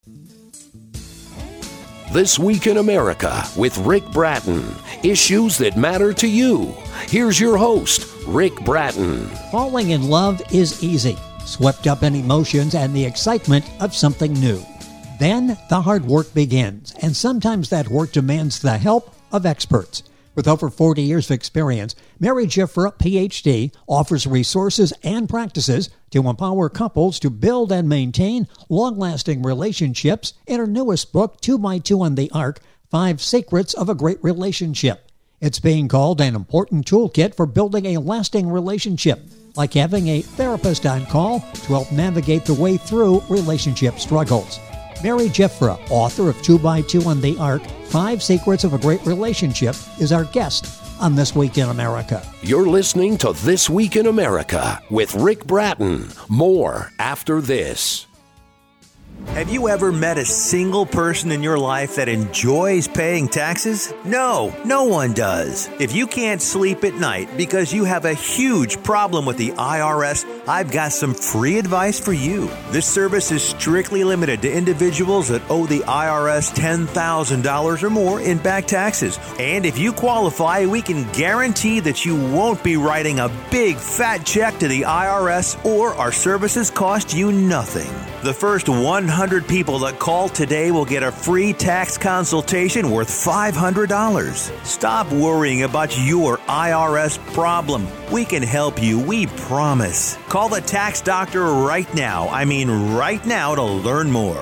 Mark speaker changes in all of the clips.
Speaker 1: This Week in America with Rick Bratton. Issues that matter to you. Here's your host, Rick Bratton.
Speaker 2: Falling in love is easy, swept up in emotions and the excitement of something new. Then the hard work begins, and sometimes that work demands the help of experts. With over 40 years of experience, Mary Giffra, Ph.D., offers resources and practices to empower couples to build and maintain long-lasting relationships in her newest book, 2x2 on the Ark, 5 Secrets of a Great Relationship. It's being called an important toolkit for building a lasting relationship, like having a therapist on call to help navigate the way through relationship struggles. Mary Giffra, author of 2x2 on the Ark, 5 Secrets of a Great Relationship, is our guest on This Week in America.
Speaker 1: You're listening to This Week in America with Rick Bratton. More after this.
Speaker 3: Have you ever met a single person in your life that enjoys paying taxes? No, no one does. If you can't sleep at night because you have a huge problem with the IRS, I've got some free advice for you. This service is strictly limited to individuals that owe the IRS $10,000 or more in back taxes. And if you qualify, we can guarantee that you won't be writing a big fat check to the IRS, or our services cost you nothing. The first 100 people that call today will get a free tax consultation worth $500. Stop worrying about your IRS problem. We can help you, we promise. Call the tax doctor right now. I mean right now, to learn more.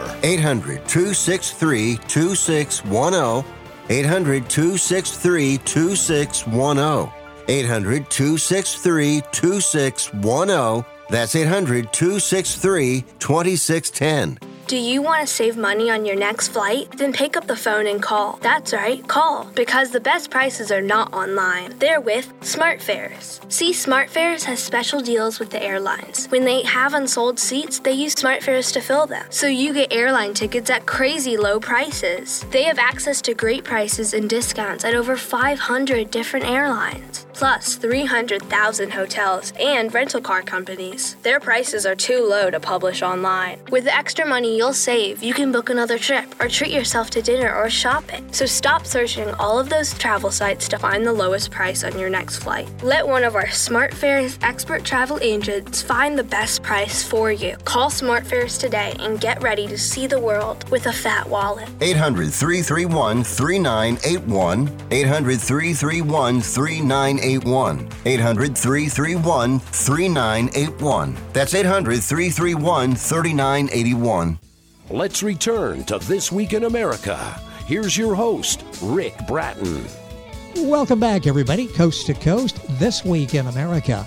Speaker 4: 800-263-2610. 800-263-2610. 800-263-2610. That's 800-263-2610.
Speaker 5: Do you want to save money on your next flight? Then pick up the phone and call. That's right, call. Because the best prices are not online. They're with SmartFares. See, SmartFares has special deals with the airlines. When they have unsold seats, they use SmartFares to fill them. So you get airline tickets at crazy low prices. They have access to great prices and discounts at over 500 different airlines. Plus 300,000 hotels and rental car companies. Their prices are too low to publish online. With the extra money you'll save, you can book another trip or treat yourself to dinner or shopping. So stop searching all of those travel sites to find the lowest price on your next flight. Let one of our SmartFares expert travel agents find the best price for you. Call SmartFares today and get ready to see the world with a fat wallet.
Speaker 4: 800-331-3981. 800-331-3981. 800-331-3981. That's 800-331-3981.
Speaker 1: Let's return to This Week in America. Here's your host, Rick Bratton.
Speaker 2: Welcome back, everybody, coast to coast, This Week in America.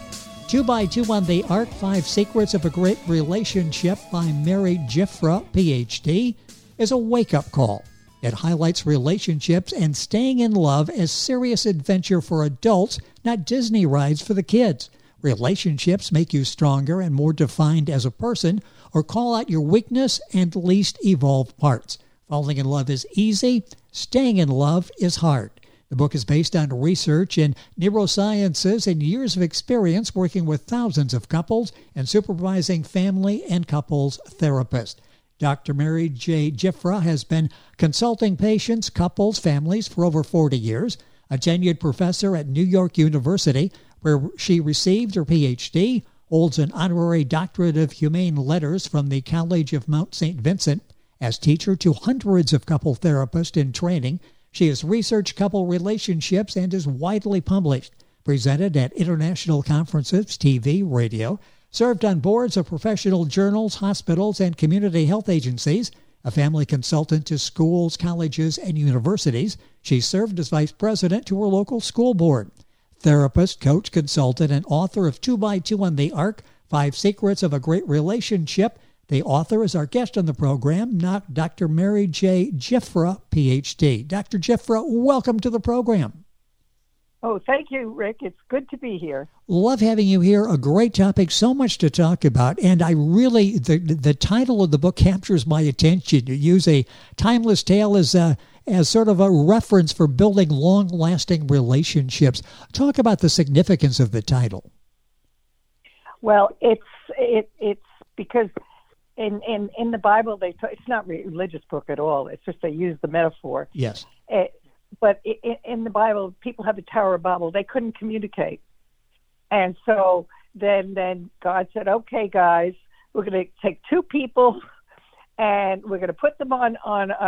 Speaker 2: 2x2 on the Ark, 5 Secrets of a Great Relationship by Mary Giffra, Ph.D., is a wake-up call. It highlights relationships and staying in love as serious adventure for adults, not Disney rides for the kids. Relationships make you stronger and more defined as a person, or call out your weakness and least evolved parts. Falling in love is easy. Staying in love is hard. The book is based on research in neurosciences and years of experience working with thousands of couples and supervising family and couples therapists. Dr. Mary J. Giffra has been consulting patients, couples, families for over 40 years, a tenured professor at New York University, where she received her Ph.D., holds an honorary doctorate of humane letters from the College of Mount St. Vincent. As teacher to hundreds of couple therapists in training, she has researched couple relationships and is widely published, presented at international conferences, TV, radio, served on boards of professional journals, hospitals, and community health agencies, a family consultant to schools, colleges, and universities. She served as vice president to her local school board. Therapist, coach, consultant, and author of 2x2 on the Ark, 5 Secrets of a Great Relationship. The author is our guest on the program, not Dr. Mary J. Giffra, Ph.D. Dr. Giffra, welcome to the program.
Speaker 6: Oh, thank you, Rick. It's good to be here.
Speaker 2: Love having you here. A great topic, so much to talk about. And I really, the title of the book captures my attention. You use a timeless tale as sort of a reference for building long-lasting relationships. Talk about the significance of the title.
Speaker 6: Well, it's because in the Bible, it's not a religious book at all. It's just they use the metaphor.
Speaker 2: Yes.
Speaker 6: But in the Bible, people have the Tower of Babel. They couldn't communicate. And so then God said, okay, guys, we're going to take two people and we're going to put them on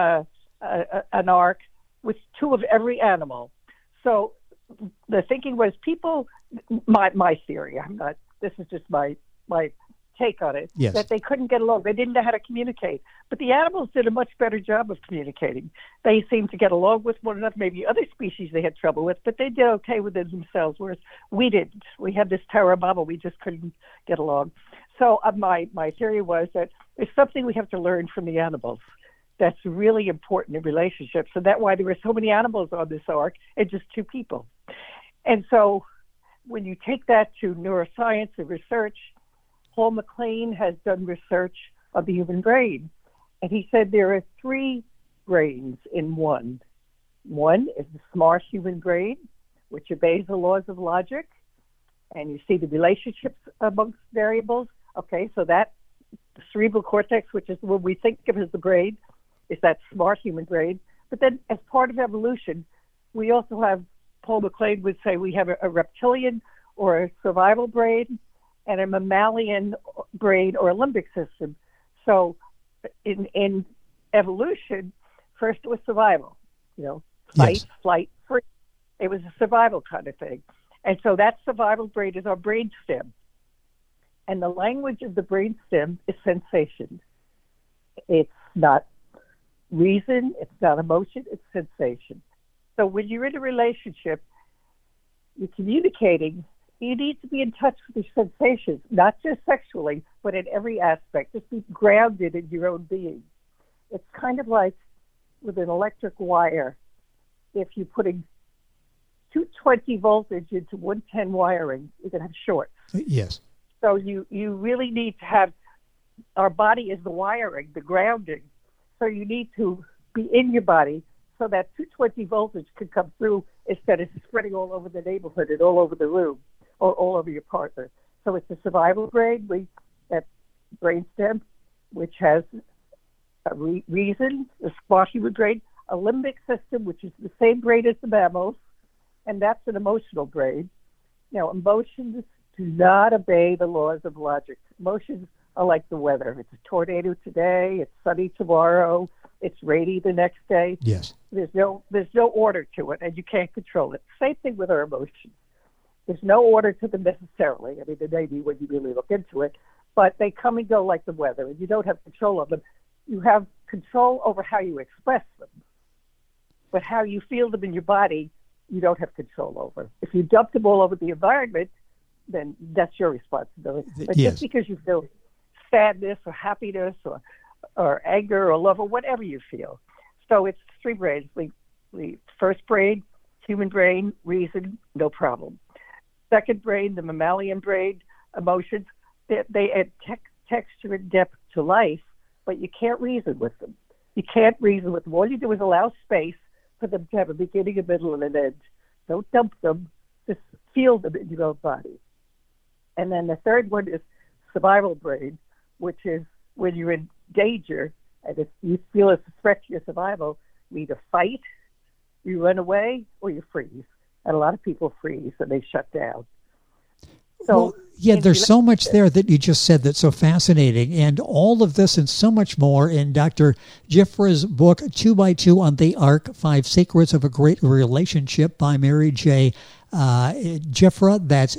Speaker 6: an ark with two of every animal. So the thinking was people, my theory, this is just my take on it,
Speaker 2: yes,
Speaker 6: that they couldn't get along. They didn't know how to communicate. But the animals did a much better job of communicating. They seemed to get along with one another. Maybe other species they had trouble with, but they did okay with it themselves, whereas we didn't. We had this Tower of Babel. We just couldn't get along. So my theory was that there's something we have to learn from the animals that's really important in relationships. So that's why there were so many animals on this ark and just two people. And so when you take that to neuroscience and research, Paul MacLean has done research of the human brain. And he said there are three brains in one. One is the smart human brain, which obeys the laws of logic. And you see the relationships amongst variables. Okay, so that the cerebral cortex, which is what we think of as the brain, is that smart human brain. But then as part of evolution, we also have, Paul MacLean would say, we have a reptilian or a survival brain and a mammalian brain or a limbic system. So in evolution, first it was survival, fight,
Speaker 2: yes,
Speaker 6: flight, free. It was a survival kind of thing. And so that survival brain is our brain stem. And the language of the brain stem is sensation. It's not reason, it's not emotion, it's sensation. So when you're in a relationship, you're communicating, you need to be in touch with your sensations, not just sexually, but in every aspect. Just be grounded in your own being. It's kind of like with an electric wire. If you're putting 220 voltage into 110 wiring, you're going to have shorts.
Speaker 2: yes,
Speaker 6: So you really need to have, our body is the wiring, the grounding. So you need to be in your body so that 220 voltage can come through instead of spreading all over the neighborhood and all over the room or all over your partner. So it's the survival brain, that brain stem, which has a reason, the smart human brain, a limbic system, which is the same brain as the mammals, and that's an emotional brain. Now, emotions do not obey the laws of logic. Emotions are like the weather. It's a tornado today, it's sunny tomorrow, it's rainy the next day.
Speaker 2: yes,
Speaker 6: There's no order to it, and you can't control it. Same thing with our emotions. There's no order to them necessarily. I mean, there may be when you really look into it, but they come and go like the weather, and you don't have control of them. You have control over how you express them, but how you feel them in your body, you don't have control over. If you dump them all over the environment, then that's your responsibility. But
Speaker 2: yes,
Speaker 6: just because you feel sadness or happiness or anger or love or whatever you feel. So it's three brains. The first brain, human brain, reason, no problem. Second brain, the mammalian brain, emotions, they add texture and depth to life, but you can't reason with them. You can't reason with them. All you do is allow space for them to have a beginning, a middle, and an end. Don't dump them. Just feel them in your own body. And then the third one is survival brain, which is when you're in danger and if you feel it's a threat to your survival, you either fight, you run away, or you freeze. And a lot of people freeze and they shut down. So,
Speaker 2: well, yeah, there's so much there that you just said that's so fascinating. And all of this and so much more in Dr. Giuffre's book, 2x2 on the Ark, 5 Secrets of a Great Relationship by Mary J. Giuffre, that's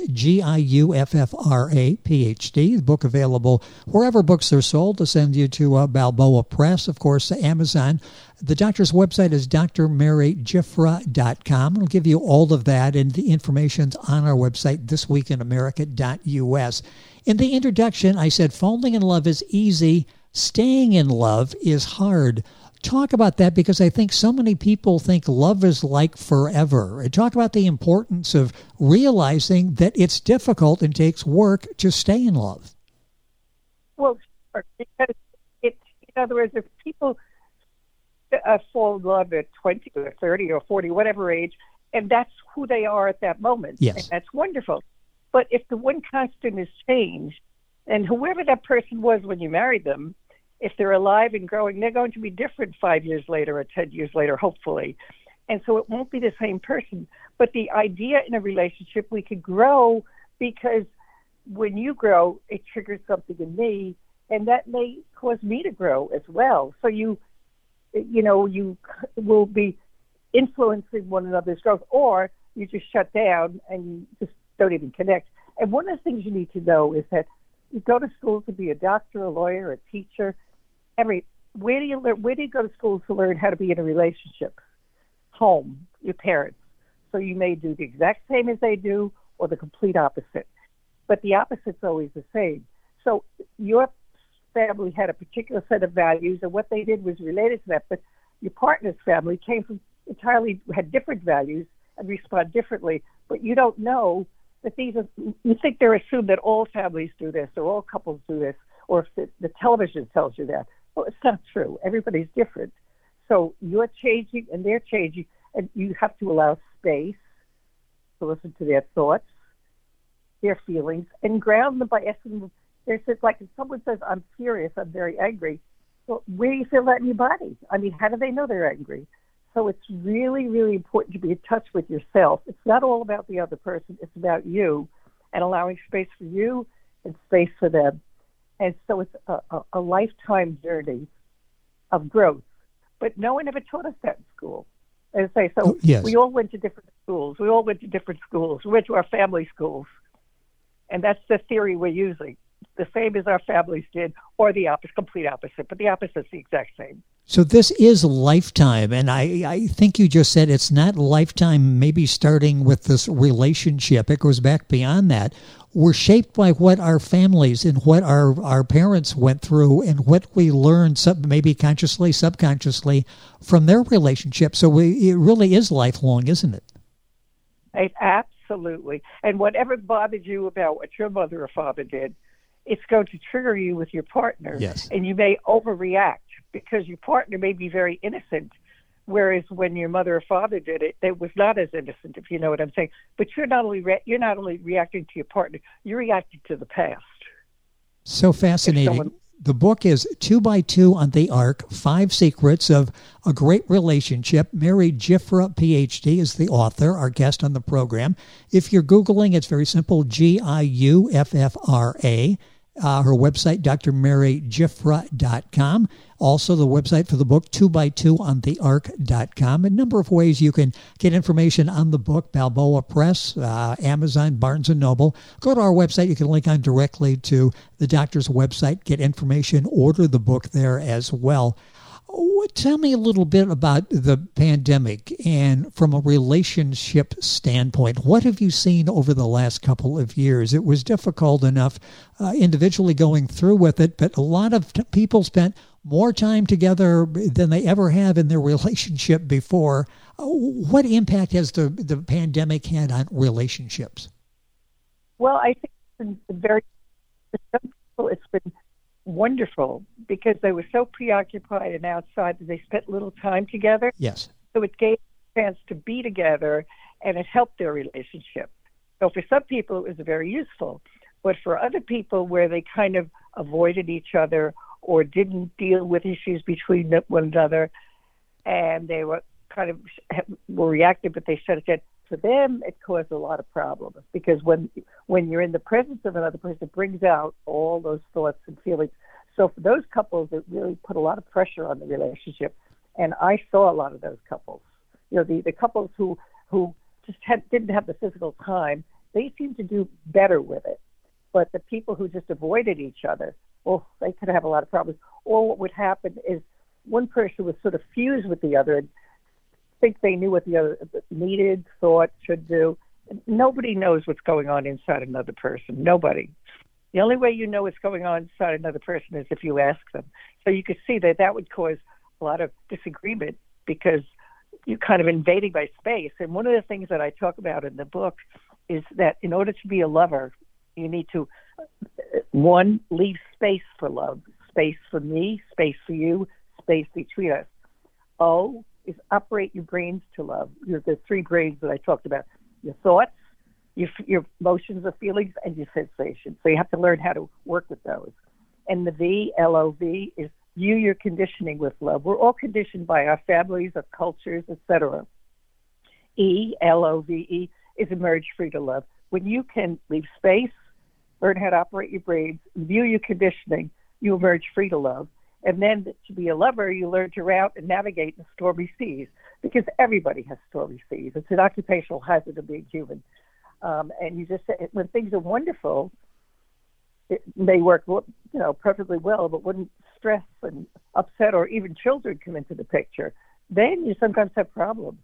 Speaker 2: Giuffra, PhD. The book available wherever books are sold. To send you to Balboa Press, of course, Amazon. The doctor's website is drmarygiuffre.com. It'll give you all of that, and the information's on our website, thisweekinamerica.us. In the introduction, I said falling in love is easy, staying in love is hard. Talk about that, because I think so many people think love is like forever. And talk about the importance of realizing that it's difficult and takes work to stay in love.
Speaker 6: Well, sure, because it's, in other words, if people fall in love at 20 or 30 or 40, whatever age, and that's who they are at that moment,
Speaker 2: yes,
Speaker 6: and that's wonderful. But if the one constant is change, And whoever that person was when you married them, if they're alive and growing, they're going to be different 5 years later or 10 years later, hopefully. And so it won't be the same person. But the idea in a relationship, we could grow, because when you grow, it triggers something in me, and that may cause me to grow as well. So you will be influencing one another's growth, or you just shut down and you just don't even connect. And one of the things you need to know is that you go to school to be a doctor, a lawyer, a teacher. Where do you go to school to learn how to be in a relationship? Home, your parents. So you may do the exact same as they do, or the complete opposite. But the opposite's always the same. So your family had a particular set of values, and what they did was related to that. But your partner's family had different values and respond differently. But you don't know that you think they're assumed that all families do this, or all couples do this, or if the television tells you that. Well, it's not true. Everybody's different. So you're changing and they're changing, and you have to allow space to listen to their thoughts, their feelings, and ground them by asking them. There's like if someone says, "I'm furious, I'm very angry," well, where do you feel that in your body? I mean, how do they know they're angry? So it's really, really important to be in touch with yourself. It's not all about the other person. It's about you, and allowing space for you and space for them. And so it's a lifetime journey of growth. But no one ever taught us that in school. As I say, so
Speaker 2: yes.
Speaker 6: We all went to different schools. We went to our family schools. And that's the theory we're using. The same as our families did, or the complete opposite. But the opposite's the exact same.
Speaker 2: So this is lifetime, and I think you just said it's not lifetime maybe starting with this relationship. It goes back beyond that. We're shaped by what our families and what our parents went through and what we learned, maybe consciously, subconsciously, from their relationship. So it really is lifelong, isn't it?
Speaker 6: Absolutely. And whatever bothered you about what your mother or father did, it's going to trigger you with your partner.
Speaker 2: Yes.
Speaker 6: And you may overreact because your partner may be very innocent, whereas when your mother or father did it, it was not as innocent, if you know what I'm saying. But you're not only reacting to your partner, you're reacting to the past.
Speaker 2: So fascinating. The book is 2 by 2 on the Ark, 5 Secrets of a Great Relationship. Mary Giuffra, PhD, is the author, our guest on the program. If you're Googling, it's very simple, Giuffra. Her website, drmarygiuffra.com. Also, the website for the book, 2by2ontheark.com. A number of ways you can get information on the book, Balboa Press, Amazon, Barnes & Noble. Go to our website. You can link on directly to the doctor's website, get information, order the book there as well. Tell me a little bit about the pandemic and from a relationship standpoint. What have you seen over the last couple of years? It was difficult enough individually going through with it, but a lot of people spent more time together than they ever have in their relationship before. What impact has the pandemic had on relationships?
Speaker 6: Well, I think for some people it's been wonderful because they were so preoccupied and outside that they spent little time together.
Speaker 2: Yes.
Speaker 6: So it gave them a chance to be together, and it helped their relationship. So for some people, it was very useful. But for other people where they kind of avoided each other or didn't deal with issues between one another, and they were kind of were reactive, but they shut it down, for them, it caused a lot of problems because when you're in the presence of another person, it brings out all those thoughts and feelings. So for those couples, it really put a lot of pressure on the relationship. And I saw a lot of those couples. You know, the couples who just didn't have the physical time, they seemed to do better with it. But the people who just avoided each other, well, they could have a lot of problems. Or what would happen is one person would sort of fuse with the other and think they knew what the other needed, thought, should do. Nobody knows what's going on inside another person. Nobody. The only way you know what's going on inside another person is if you ask them. So you could see that would cause a lot of disagreement because you're kind of invading my space. And one of the things that I talk about in the book is that in order to be a lover, you need to, one, leave space for love, space for me, space for you, space between us. Is operate your brains to love. The 3 brains that I talked about. Your thoughts, your emotions, or feelings, and your sensations. So you have to learn how to work with those. And the V, L-O-V, is view your conditioning with love. We're all conditioned by our families, our cultures, etc. E, L-O-V-E, is emerge free to love. When you can leave space, learn how to operate your brains, view your conditioning, you emerge free to love. And then to be a lover, you learn to route and navigate the stormy seas, because everybody has stormy seas. It's an occupational hazard of being human. And you just, when things are wonderful, it may work, perfectly well, but when stress and upset or even children come into the picture, then you sometimes have problems.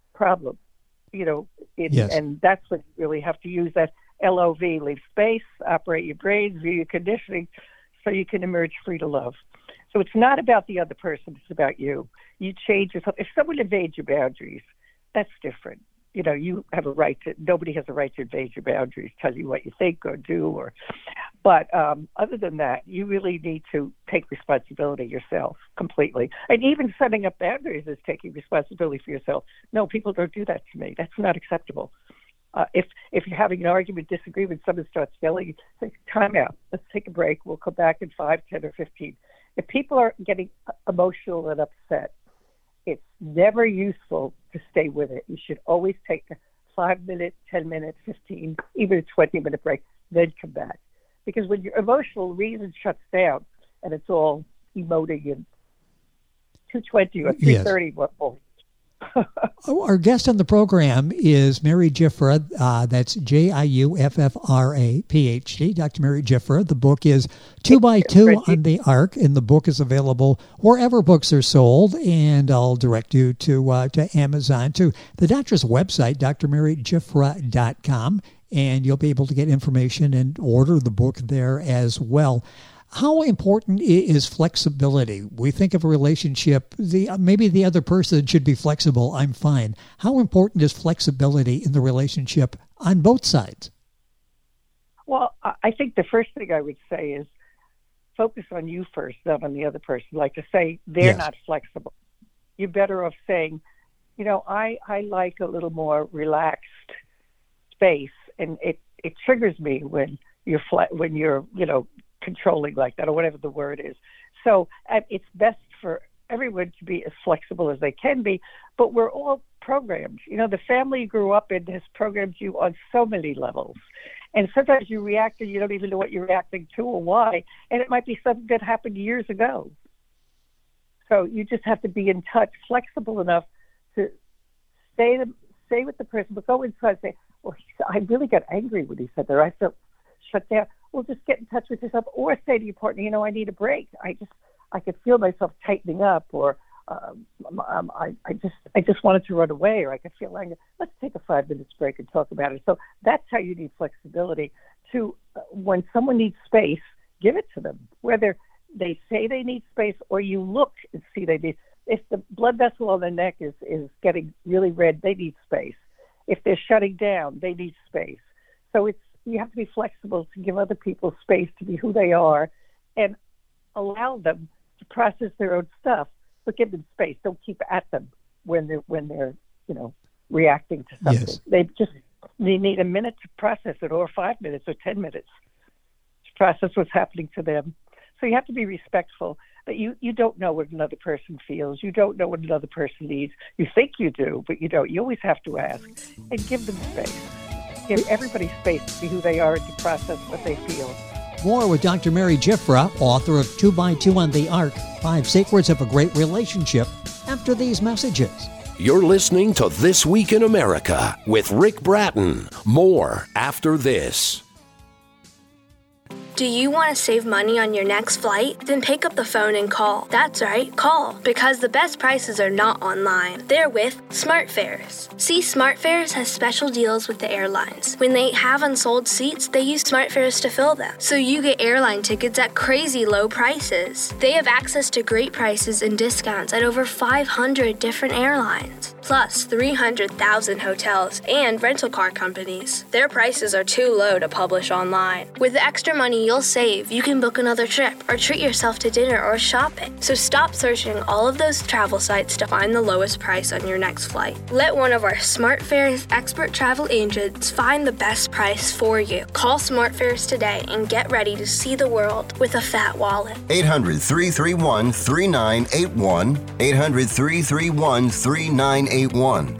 Speaker 2: Yes.
Speaker 6: And that's when you really have to use that LOV, leave space, operate your brains, view your conditioning, so you can emerge free to love. So it's not about the other person, it's about you. You change yourself. If someone invades your boundaries, that's different. You have a right to, nobody has a right to invade your boundaries, tell you what you think or do, but other than that, you really need to take responsibility yourself completely. And even setting up boundaries is taking responsibility for yourself. No, people don't do that to me. That's not acceptable. If you're having an argument, disagreement, someone starts yelling, say, time out, let's take a break, we'll come back in 5, 10, or 15. If people are getting emotional and upset, it's never useful to stay with it. You should always take a 5-minute, 10-minute, 15, even a 20-minute break, then come back. Because when your emotional reason shuts down and it's all emoting in 2:20 or 3:30, yes.
Speaker 2: Our guest on the program is Mary Giuffra. That's Jiuffra, PhD, Dr. Mary Giuffra. The book is 2x2 on the Ark, and the book is available wherever books are sold. And I'll direct you to Amazon, to the doctor's website, drmarygiuffra.com, and you'll be able to get information and order the book there as well. How important is flexibility? We think of a relationship, maybe the other person should be flexible, I'm fine. How important is flexibility in the relationship on both sides?
Speaker 6: Well, I think the first thing I would say is focus on you first, not on the other person. Like to say they're not flexible. You're better off saying, I like a little more relaxed space, and it triggers me when you're controlling like that, or whatever the word is. So it's best for everyone to be as flexible as they can be, but we're all programmed. The family you grew up in has programmed you on so many levels. And sometimes you react and you don't even know what you're reacting to or why, and it might be something that happened years ago. So you just have to be in touch, flexible enough to stay with the person, but go inside and say, well, I really got angry when he said that, or I felt shut down. Well, just get in touch with yourself, or say to your partner, I need a break. I could feel myself tightening up, or I just wanted to run away, or I could feel anger. Let's take a 5 minutes break and talk about it. So that's how you need flexibility. To when someone needs space, give it to them. Whether they say they need space or you look and see they need. If the blood vessel on the neck is getting really red, they need space. If they're shutting down, they need space. So you have to be flexible to give other people space to be who they are and allow them to process their own stuff, but give them space. Don't keep at them when they're reacting to something. Yes. They need a minute to process it, or 5 minutes or 10 minutes to process what's happening to them. So you have to be respectful, but you don't know what another person feels. You don't know what another person needs. You think you do, but you don't. You always have to ask and give them space. Give everybody space to be who they are and to process what they feel.
Speaker 2: More with Dr. Mary Giuffra, author of 2x2 on the Ark, 5 Secrets of a Great Relationship, after these messages.
Speaker 1: You're listening to This Week in America with Rick Bratton. More after this.
Speaker 5: Do you want to save money on your next flight? Then pick up the phone and call. That's right, call. Because the best prices are not online. They're with SmartFares. See, SmartFares has special deals with the airlines. When they have unsold seats, they use SmartFares to fill them. So you get airline tickets at crazy low prices. They have access to great prices and discounts at over 500 different airlines. plus 300,000 hotels and rental car companies. Their prices are too low to publish online. With the extra money you'll save, you can book another trip or treat yourself to dinner or shopping. So stop searching all of those travel sites to find the lowest price on your next flight. Let one of our SmartFares expert travel agents find the best price for you. Call SmartFares today and get ready to see the world with a fat wallet.
Speaker 4: 800-331-3981. 800-331-3981.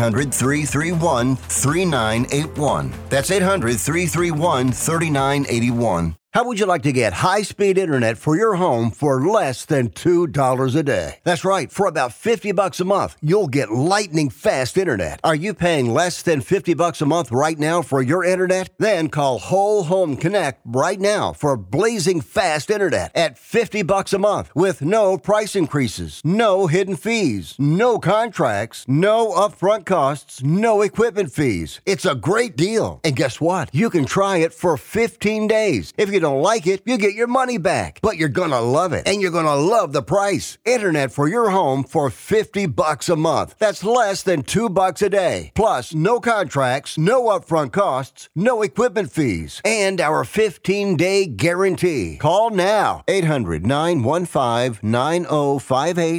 Speaker 4: 800-331-3981. That's 800-331-3981. How would you like to get high-speed internet for your home for less than $2 a day? That's right. For about $50 a month, you'll get lightning fast internet. Are you paying less than $50 a month right now for your internet? Then call Whole Home Connect right now for blazing fast internet at $50 a month with no price increases, no hidden fees, no contracts, no upfront costs, no equipment fees. It's a great deal. And guess what? You can try it for 15 days. If you don't like it, you get your money back. But you're gonna love it, and you're gonna love the price. Internet for your home for $50 a month. That's less than $2 a day. Plus, no contracts, no upfront costs, no equipment fees, and our 15-day guarantee. Call now. 800-915-9058.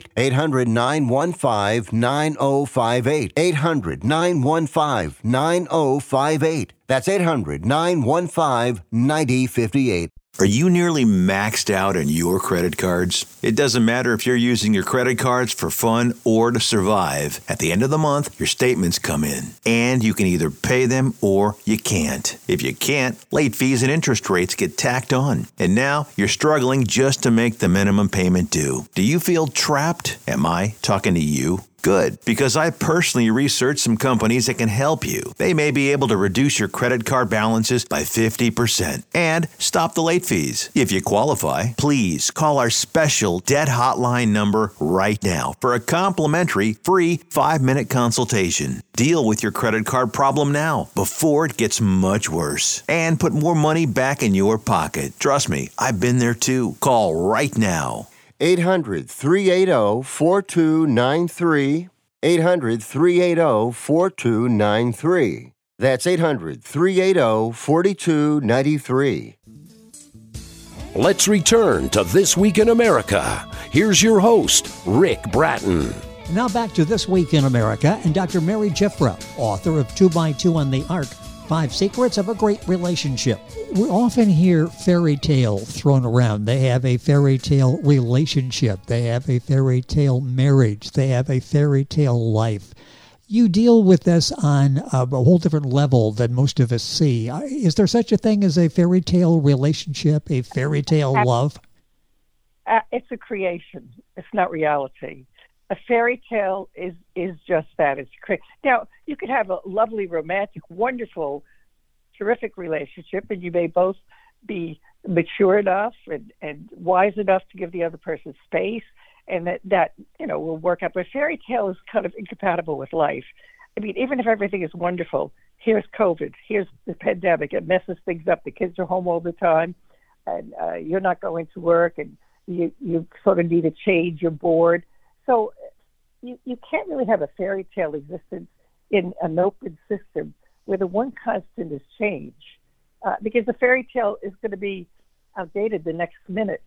Speaker 4: 800-915-9058. 800-915-9058. That's 800-915-9058.
Speaker 3: Are you nearly maxed out on your credit cards? It doesn't matter if you're using your credit cards for fun or to survive. At the end of the month, your statements come in, and you can either pay them or you can't. If you can't, late fees and interest rates get tacked on. And now you're struggling just to make the minimum payment due. Do you feel trapped? Am I talking to you? Good, because I personally researched some companies that can help you. They may be able to reduce your credit card balances by 50% and stop the late fees. If you qualify, please call our special debt hotline number right now for a complimentary free 5-minute consultation. Deal with your credit card problem now before it gets much worse and put more money back in your pocket. Trust me, I've been there too. Call right now.
Speaker 4: 800-380-4293. 800-380-4293. That's 800-380-4293.
Speaker 1: Let's return to This Week in America. Here's your host, Rick Bratton.
Speaker 2: Now back to This Week in America and Dr. Mary Jiffra, author of 2x2 on the Ark, 5 Secrets of a Great Relationship. We often hear fairy tale thrown around. They have a fairy tale relationship. They have a fairy tale marriage. They have a fairy tale life. You deal with this on a whole different level than most of us see. Is there such a thing as a fairy tale relationship, a fairy tale love?
Speaker 6: It's a creation. It's not reality. A fairy tale is just that. It's now you could have a lovely, romantic, wonderful, terrific relationship, and you may both be mature enough and wise enough to give the other person space, and that will work out. But a fairy tale is kind of incompatible with life. I mean, even if everything is wonderful, here's COVID, here's the pandemic. It messes things up. The kids are home all the time, and you're not going to work, and you sort of need a change. You're bored. So you can't really have a fairy tale existence in an open system where the one constant is change, because the fairy tale is going to be outdated the next minute.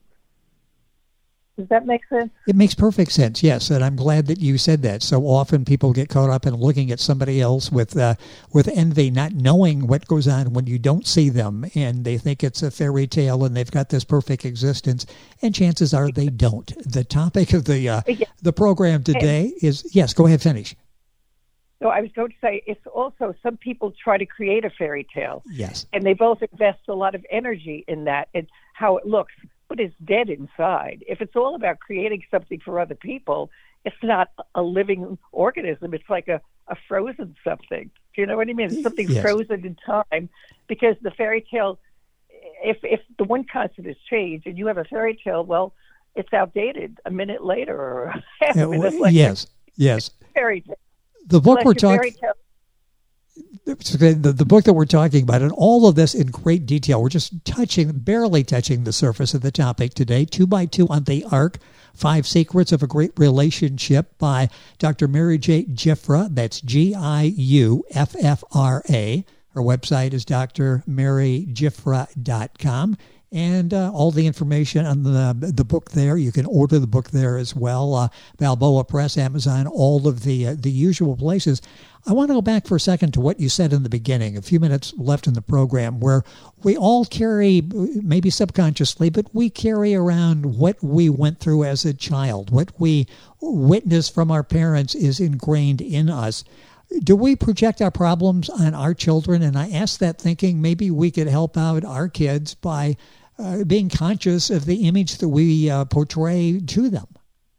Speaker 6: Does that make sense?
Speaker 2: It makes perfect sense, yes, and I'm glad that you said that. So often people get caught up in looking at somebody else with envy, not knowing what goes on when you don't see them, and they think it's a fairy tale and they've got this perfect existence, and chances are they don't. The topic of the program today is, yes, go ahead, finish.
Speaker 6: So I was going to say, it's also some people try to create a fairy tale.
Speaker 2: Yes.
Speaker 6: And they both invest a lot of energy in that and how it looks, but it's dead inside. If it's all about creating something for other people, it's not a living organism. It's like a frozen something. Do you know what I mean? It's something frozen in time, because the fairy tale, if the one constant is change and you have a fairy tale, well, it's outdated a minute later or half a minute later.
Speaker 2: Yes.
Speaker 6: Fairy tale.
Speaker 2: The book we're talking the book that we're talking about, and all of this in great detail. We're just barely touching the surface of the topic today. 2x2 on the Ark, 5 Secrets of a Great Relationship by Dr. Mary J. Giuffra. That's Giuffra. Her website is drmarygiuffra.com. And all the information on the book there. You can order the book there as well. Balboa Press, Amazon, all of the usual places. I want to go back for a second to what you said in the beginning, a few minutes left in the program, where we all carry, maybe subconsciously, but we carry around what we went through as a child. What we witnessed from our parents is ingrained in us. Do we project our problems on our children? And I ask that thinking maybe we could help out our kids by being conscious of the image that we portray to them.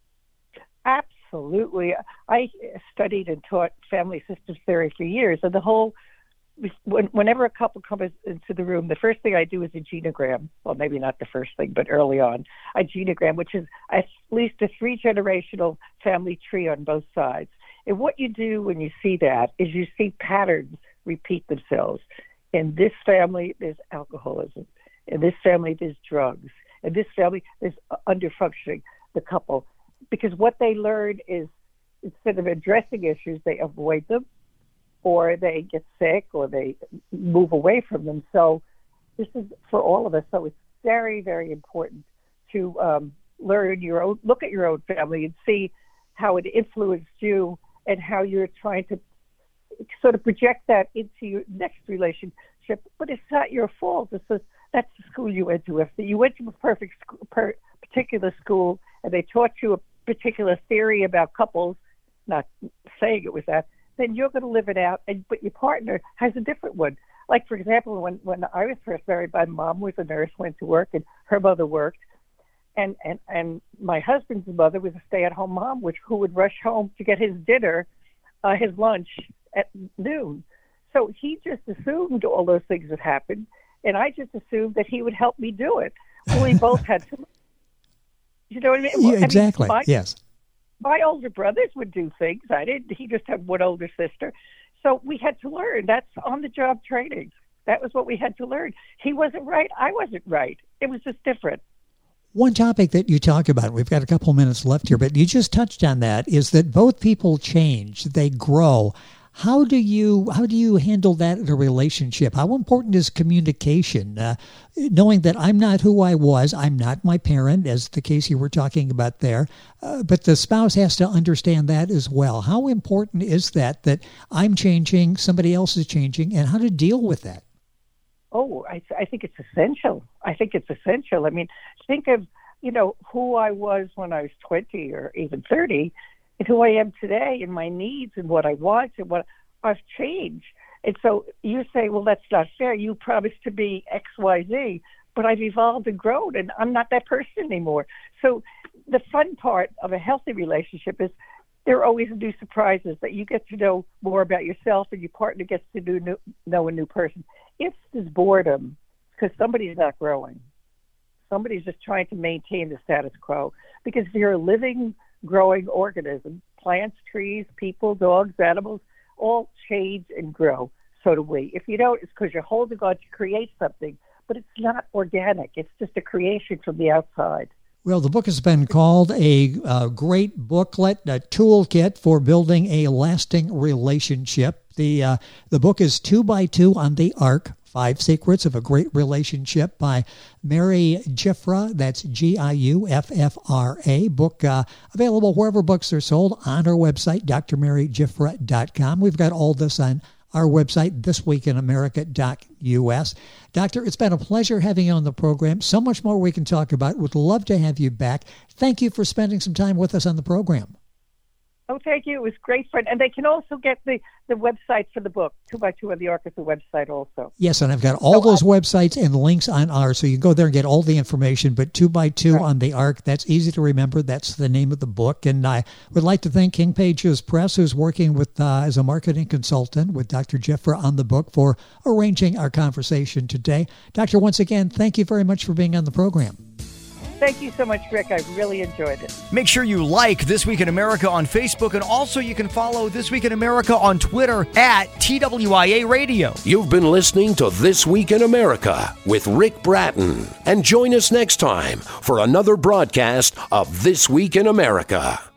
Speaker 6: Absolutely. I studied and taught family systems theory for years, and whenever a couple comes into the room, the first thing I do is a genogram. Well, maybe not the first thing, but early on, a genogram, which is at least a 3-generational family tree on both sides. And what you do when you see that is you see patterns repeat themselves. In this family, there's alcoholism. In this family, there's drugs. In this family, there's underfunctioning, the couple. Because what they learn is instead of addressing issues, they avoid them, or they get sick, or they move away from them. So this is for all of us. So it's very, very important to look at your own family and see how it influenced you and how you're trying to sort of project that into your next relationship. But it's not your fault. That's the school you went to. If you went to a particular school and they taught you a particular theory about couples, not saying it was that, then you're going to live it out. But your partner has a different one. Like, for example, when I was first married, my mom was a nurse, went to work, and her mother worked. And my husband's mother was a stay-at-home mom, who would rush home to get his dinner, his lunch at noon. So he just assumed all those things would happen, and I just assumed that he would help me do it. Well, we both had to. You know what I mean?
Speaker 2: Yeah, exactly. Yes.
Speaker 6: My older brothers would do things. I didn't. He just had one older sister. So we had to learn. That's on-the-job training. That was what we had to learn. He wasn't right. I wasn't right. It was just different.
Speaker 2: One topic that you talk about, we've got a couple minutes left here, but you just touched on that, is that both people change, they grow. How do you handle that in a relationship? How important is communication? Knowing that I'm not who I was, I'm not my parent, as the case you were talking about there, but the spouse has to understand that as well. How important is that I'm changing, somebody else is changing, and how to deal with that?
Speaker 6: Oh, I think it's essential. I mean, think of, who I was when I was 20 or even 30 and who I am today and my needs and what I want and what I've changed. And so you say, well, that's not fair. You promised to be X, Y, Z, but I've evolved and grown and I'm not that person anymore. So the fun part of a healthy relationship is there are always new surprises that you get to know more about yourself and your partner gets to know a new person. If there's boredom, because somebody's not growing. Somebody's just trying to maintain the status quo. Because if you're a living, growing organism, plants, trees, people, dogs, animals, all change and grow. So do we. If you don't, it's because you're holding on to create something, but it's not organic. It's just a creation from the outside.
Speaker 2: Well, the book has been called a great booklet, a toolkit for building a lasting relationship. The book is 2x2 on the Ark, 5 Secrets of a Great Relationship by Mary Giuffra. That's Giuffra. Book available wherever books are sold, on our website, drmarygiuffra.com. We've got all this on our website, thisweekinamerica.us. Doctor, it's been a pleasure having you on the program. So much more we can talk about. Would love to have you back. Thank you for spending some time with us on the program.
Speaker 6: Oh, thank you. It was great fun. And they can also get the website for the book. 2x2 on the Ark is the website also.
Speaker 2: Yes, and I've got all those websites and links on ours, so you can go there and get all the information. But 2x2 on the Ark, that's easy to remember. That's the name of the book. And I would like to thank King Pages Press, who's working with as a marketing consultant with Dr. Giuffra on the book, for arranging our conversation today. Doctor, once again, thank you very much for being on the program.
Speaker 6: Thank you so much, Rick. I really enjoyed it.
Speaker 7: Make sure you like This Week in America on Facebook, and also you can follow This Week in America on Twitter at TWIA Radio.
Speaker 1: You've been listening to This Week in America with Rick Bratton. And join us next time for another broadcast of This Week in America.